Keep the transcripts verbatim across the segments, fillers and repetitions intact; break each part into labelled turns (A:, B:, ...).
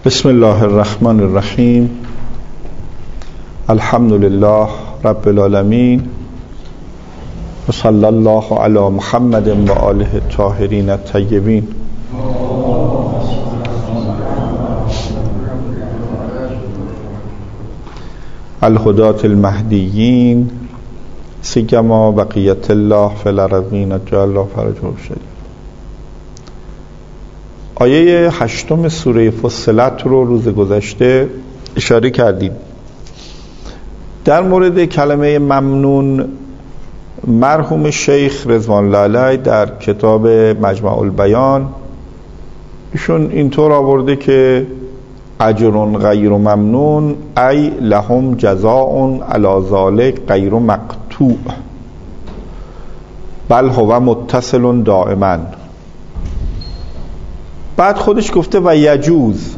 A: بسم الله الرحمن الرحیم. الحمد لله رب العالمین و صلی الله علی محمد و آله الطاهرین الطیبین. الهداة المهدیین سیما بقیت الله فی الارضین اجل الله فرجهم شریف. آیه هشتم سوره فصلت رو روز گذشته اشاره کردیم. در مورد کلمه ممنون مرحوم شیخ رضوان الله علیه در کتاب مجمع البیان ایشون اینطور آورده که اجر غیر ممنون ای لهم جزاء علی ذلک غیر مقطوع بل هو متصل دائما. بعد خودش گفته و یجوز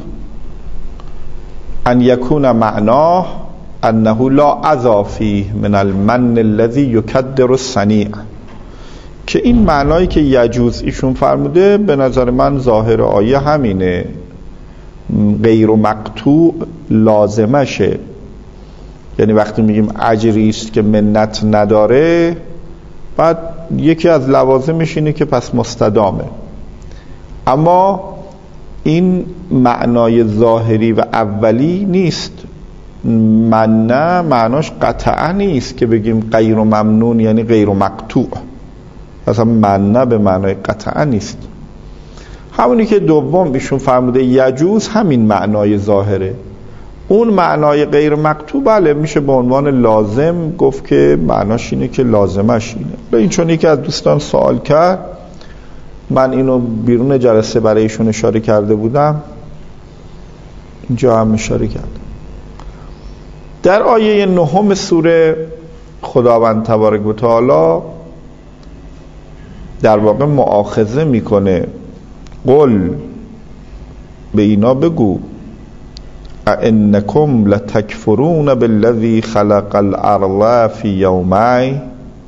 A: ان یکون معناه انه لا عزا فیه من المن الذی یکدر الصنیع، که این معنایی که یجوز ایشون فرموده به نظر من ظاهر آیه همینه، غیر مقطوع لازمشه. یعنی وقتی میگیم اجری است که منت نداره، بعد یکی از لوازمش اینه که پس مستدامه. اما این معنای ظاهری و اولی نیست. من نه معناش قطعا نیست که بگیم غیر ممنون یعنی غیر مقطوع. اصلا من نه به معنای قطعا نیست. همونی که دوم ایشون فرموده یجوز همین معنای ظاهره. اون معنای غیر مقطوع بله میشه به عنوان لازم گفت که معناش اینه که لازمش اینه. این چون یکی از دوستان سوال کرد، من اینو بیرون جلسه برای ایشون اشاره کرده بودم، اینجا هم اشاره کردم. در آیه نهم سوره خداوند تبارک و تعالی در واقع مؤاخذه میکنه. قل به اینا بگو انکم لتکفرون بالذی خلق الارض فی یومین،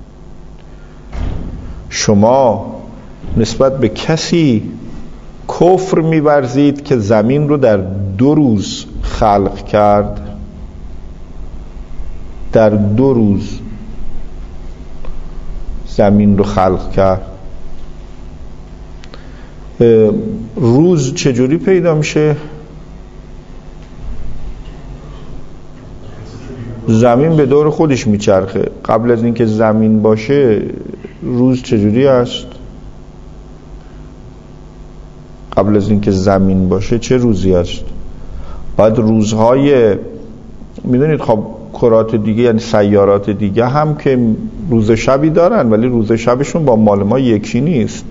A: شما نسبت به کسی کفر می‌ورزید که زمین رو در دو روز خلق کرد. در دو روز زمین رو خلق کرد. روز چجوری پیدا میشه؟ زمین به دور خودش میچرخه. قبل از اینکه زمین باشه روز چجوری است؟ قبل از اینکه زمین باشه چه روزی است؟ بعد روزهای میدونید خب کرات دیگه یعنی سیارات دیگه هم که روز شبی دارن، ولی روز شبشون با مال ما یکی نیست.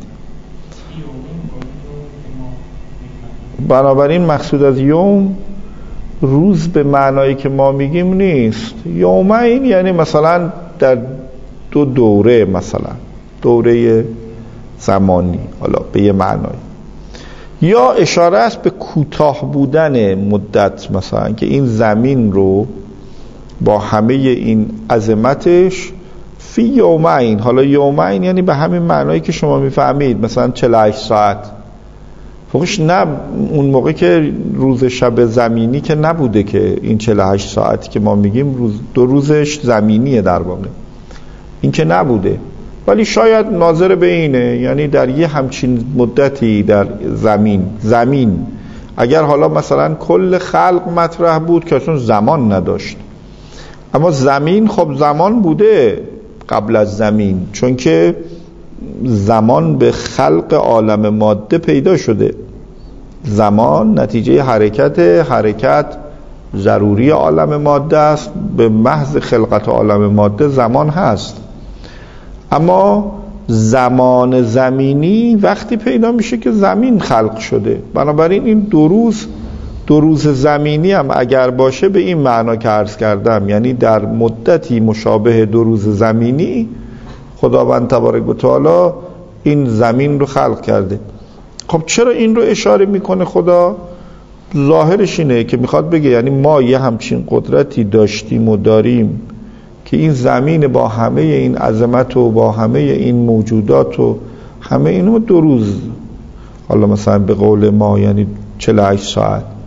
A: بنابراین مقصود از یوم روز به معنایی که ما میگیم نیست. یومین یعنی مثلا در دو دوره، مثلا دوره زمانی، حالا به یه معنایی. یا اشاره است به کوتاه بودن مدت، مثلا که این زمین رو با همه این عظمتش فی یومین، حالا یومین یعنی به همین معنایی که شما میفهمید، مثلا چهل و هشت ساعت فوقش. نه اون موقع که روز شب زمینی که نبوده که این چهل و هشت ساعتی که ما میگیم روز دو روزش زمینیه در واقع، این که نبوده. ولی شاید ناظر به اینه، یعنی در یه همچین مدتی در زمین زمین اگر حالا مثلا کل خلق مطرح بود که اصلا زمان نداشت، اما زمین خب زمان بوده قبل از زمین، چون که زمان به خلق عالم ماده پیدا شده. زمان نتیجه حرکت حرکت ضروری عالم ماده است. به محض خلقت عالم ماده زمان هست. اما زمان زمینی وقتی پیدا میشه که زمین خلق شده. بنابراین این دو روز دو روز زمینی هم اگر باشه به این معنا که عرض کردم، یعنی در مدتی مشابه دو روز زمینی خداوند تبارک و تعالی این زمین رو خلق کرده. خب چرا این رو اشاره میکنه خدا؟ ظاهرش اینه که میخواد بگه یعنی ما یه همچین قدرتی داشتیم و داریم که این زمین با همه این عظمت و با همه این موجودات و همه اینو دو روز، حالا مثلا به قول ما یعنی چهل و هشت ساعت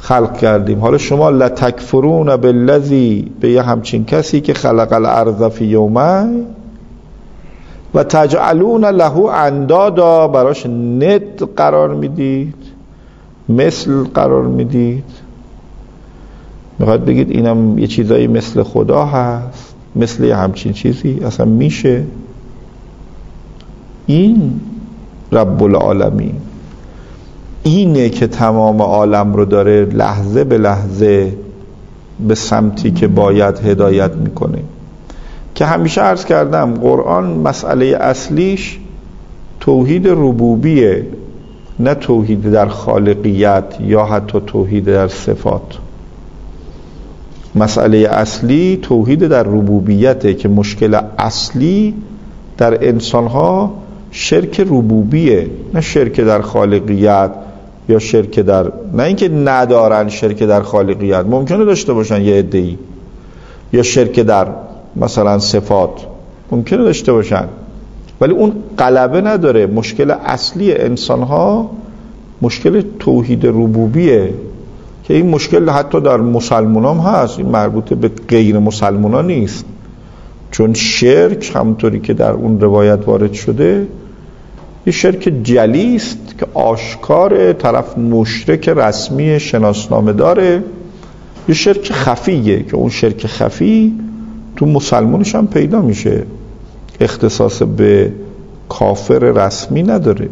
A: خلق کردیم. حالا شما لتکفرون بالذی، به یه همچین کسی که خلق الارض فی یومین و تجعلون له اندادا، براش ند قرار میدید، مثل قرار میدید. میخواد بگید اینم یه چیزایی مثل خدا هست، مثل یه همچین چیزی اصلا میشه؟ این رب العالمین اینه که تمام عالم رو داره لحظه به لحظه به سمتی که باید هدایت میکنه. که همیشه عرض کردم قرآن مسئله اصلیش توحید ربوبیه، نه توحید در خالقیت یا حتی توحید در صفات. مسئله اصلی توحید در ربوبیته که مشکل اصلی در انسانها شرک ربوبیه، نه شرک در خالقیت یا شرک در، نه اینکه ندارن شرک در خالقیت، ممکنه داشته باشن یه عده‌ای، یا شرک در مثلا صفات ممکنه داشته باشن، ولی اون غلبه نداره. مشکل اصلی انسانها مشکل توحید ربوبیه که این مشکل حتی در مسلمانان هست، این مربوط به غیر مسلمانان نیست. چون شرک همونطوری که در اون روایت وارد شده یه شرک جلی است که آشکار، طرف مشرک رسمی شناسنامه داره. یه شرک خفیه که اون شرک خفی تو مسلمانش هم پیدا میشه، اختصاص به کافر رسمی نداره.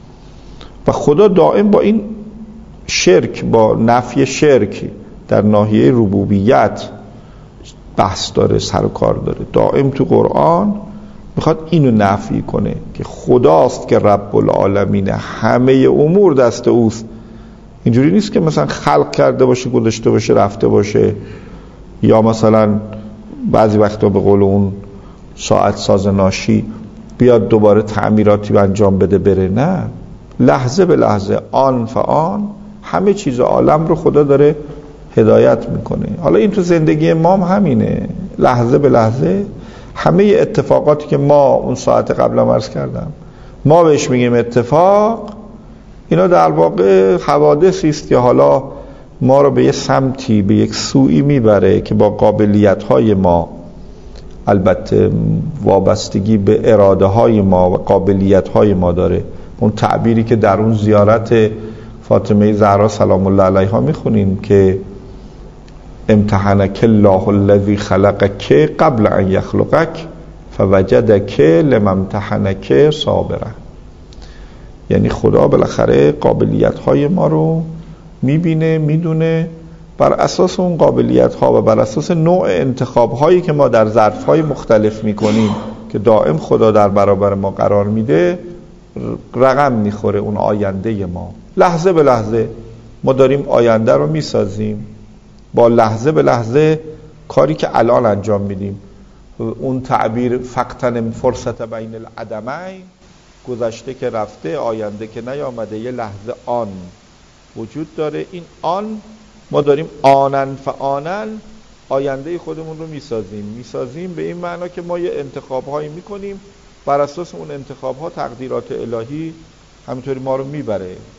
A: و خدا دائم با این شرک، با نفی شرک در ناحیه ربوبیت بحث داره، سر و کار داره. دائم تو قرآن میخواد اینو نفی کنه که خداست که رب العالمین، همه امور دست اوست. اینجوری نیست که مثلا خلق کرده باشه، گذاشته باشه، رفته باشه، یا مثلا بعضی وقتا به قول اون ساعت ساز ناشی بیاد دوباره تعمیراتی انجام بده بره. نه، لحظه به لحظه، آن فآن همه چیز عالم رو خدا داره هدایت میکنه. حالا این تو زندگی ما هم همینه، لحظه به لحظه همه اتفاقاتی که ما اون ساعت قبل هم عرض کردم ما بهش میگیم اتفاق، اینا در واقع حوادثی است که حالا ما رو به یه سمتی، به یک سویی میبره که با قابلیت‌های ما، البته وابستگی به اراده های ما و قابلیت‌های ما داره. اون تعبیری که در اون زیارت فاطمه زهرا سلام الله علیها میخونیم که امتحنک الله الذی خلقک قبل ان یخلقک فوجدک لما امتحنک صابرا. یعنی خدا بالاخره قابلیت‌های ما رو میبینه، میدونه، بر اساس اون قابلیت‌ها و بر اساس نوع انتخاب‌هایی که ما در ظرف‌های مختلف میکنیم که دائم خدا در برابر ما قرار میده، رقم میخوره اون آینده ما. لحظه به لحظه ما داریم آینده رو میسازیم، با لحظه به لحظه کاری که الان انجام میدیم. اون تعبیر فقطن فرصت بین العدمین، گذشته که رفته، آینده که نیامده، یه لحظه آن وجود داره. این آن ما داریم آنن فآنن آینده خودمون رو میسازیم. میسازیم به این معنا که ما یه انتخاب‌هایی میکنیم، بر اساس اون انتخاب‌ها تقدیرات الهی همینطوری ما رو میبره.